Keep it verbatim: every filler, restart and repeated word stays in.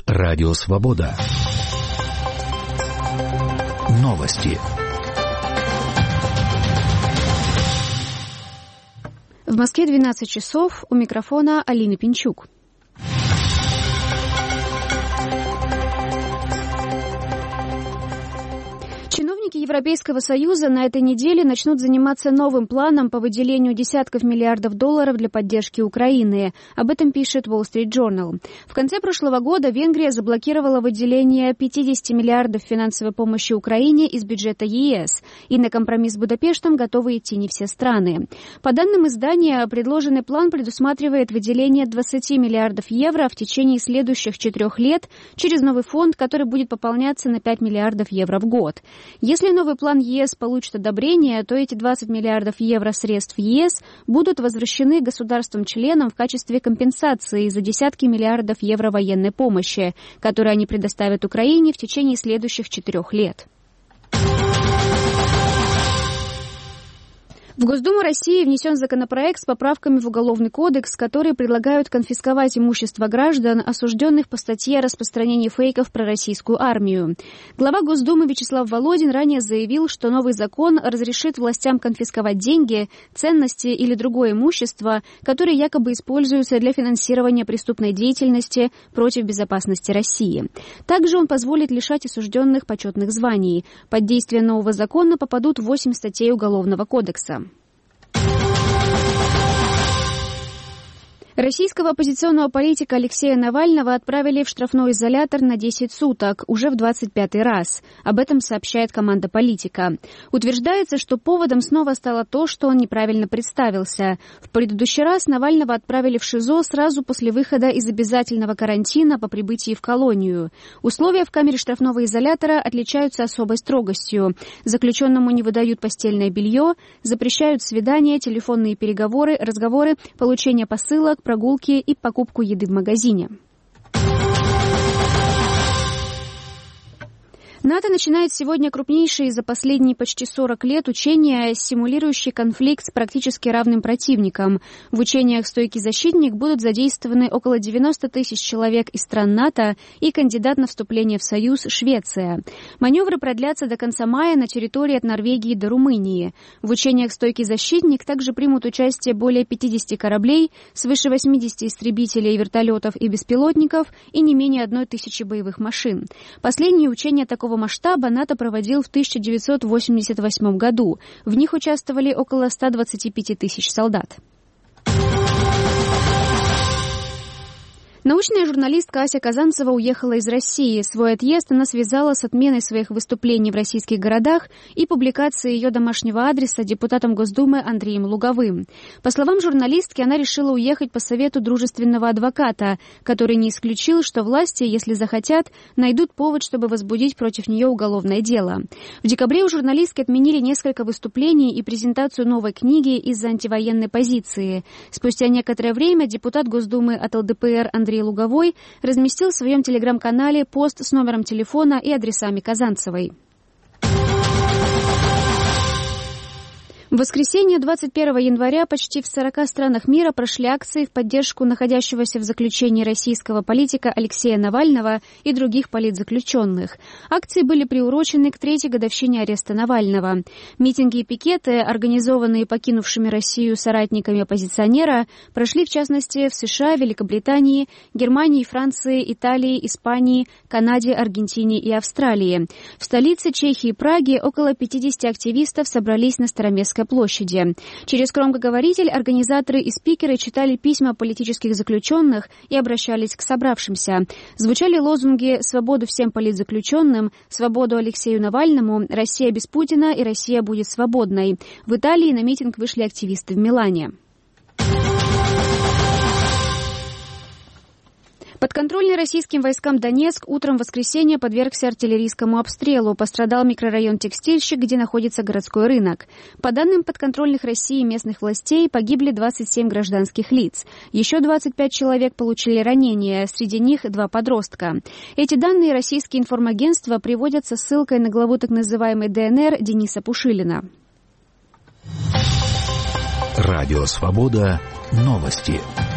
Радио Свобода. Новости. В Москве двенадцать часов. У микрофона Алина Пинчук. Чиновники Европейского Союза на этой неделе начнут заниматься новым планом по выделению десятков миллиардов долларов для поддержки Украины. Об этом пишет Wall Street Journal. В конце прошлого года Венгрия заблокировала выделение пятьдесят миллиардов финансовой помощи Украине из бюджета ЕС. И на компромисс с Будапештом готовы идти не все страны. По данным издания, предложенный план предусматривает выделение двадцать миллиардов евро в течение следующих четырех лет через новый фонд, который будет пополняться на пять миллиардов евро в год. Если новый план ЕС получит одобрение, то эти двадцать миллиардов евро средств ЕС будут возвращены государствам-членам в качестве компенсации за десятки миллиардов евро военной помощи, которые они предоставят Украине в течение следующих четырех лет. В Госдуму России внесен законопроект с поправками в Уголовный кодекс, которые предлагают конфисковать имущество граждан, осужденных по статье о распространении фейков про российскую армию. Глава Госдумы Вячеслав Володин ранее заявил, что новый закон разрешит властям конфисковать деньги, ценности или другое имущество, которые якобы используются для финансирования преступной деятельности против безопасности России. Также он позволит лишать осужденных почетных званий. Под действие нового закона попадут восемь статей Уголовного кодекса. Российского оппозиционного политика Алексея Навального отправили в штрафной изолятор на десять суток, уже в двадцать пятый раз. Об этом сообщает команда «Политика». Утверждается, что поводом снова стало то, что он неправильно представился. В предыдущий раз Навального отправили в ШИЗО сразу после выхода из обязательного карантина по прибытии в колонию. Условия в камере штрафного изолятора отличаются особой строгостью. Заключенному не выдают постельное белье, запрещают свидания, телефонные переговоры, разговоры, получение посылок, прогулки и покупку еды в магазине. НАТО начинает сегодня крупнейшие за последние почти сорок лет учения, симулирующие конфликт с практически равным противником. В учениях «Стойкий защитник» будут задействованы около девяносто тысяч человек из стран НАТО и кандидат на вступление в Союз Швеция. Маневры продлятся до конца мая на территории от Норвегии до Румынии. В учениях «Стойкий защитник» также примут участие более пятидесяти кораблей, свыше восьмидесяти истребителей, вертолетов и беспилотников и не менее одной тысячи боевых машин. Последние учения такого масштаба НАТО проводил в тысяча девятьсот восемьдесят восьмом году. В них участвовали около ста двадцати пяти тысяч солдат. Научная журналистка Ася Казанцева уехала из России. Свой отъезд она связала с отменой своих выступлений в российских городах и публикацией ее домашнего адреса депутатом Госдумы Андреем Луговым. По словам журналистки, она решила уехать по совету дружественного адвоката, который не исключил, что власти, если захотят, найдут повод, чтобы возбудить против нее уголовное дело. В декабре у журналистки отменили несколько выступлений и презентацию новой книги из-за антивоенной позиции. Спустя некоторое время депутат Госдумы от ЛДПР Андрей Андрей Луговой разместил в своем телеграм-канале пост с номером телефона и адресами Казанцевой. В воскресенье двадцать первого января почти в сорока странах мира прошли акции в поддержку находящегося в заключении российского политика Алексея Навального и других политзаключенных. Акции были приурочены к третьей годовщине ареста Навального. Митинги и пикеты, организованные покинувшими Россию соратниками оппозиционера, прошли в частности в США, Великобритании, Германии, Франции, Италии, Испании, Канаде, Аргентине и Австралии. В столице Чехии и Праге около пятидесяти активистов собрались на Староместской площади. Через громкоговоритель организаторы и спикеры читали письма политических заключенных и обращались к собравшимся. Звучали лозунги «Свободу всем политзаключенным», «Свободу Алексею Навальному», «Россия без Путина» и «Россия будет свободной». В Италии на митинг вышли активисты в Милане. Подконтрольный российским войскам Донецк утром в воскресенье подвергся артиллерийскому обстрелу. Пострадал микрорайон Текстильщик, где находится городской рынок. По данным подконтрольных России местных властей, погибли двадцать семь гражданских лиц. Еще двадцать пять человек получили ранения, среди них два подростка. Эти данные российские информагентства приводят со ссылкой на главу так называемой ДНР Дениса Пушилина. Радио «Свобода». Новости.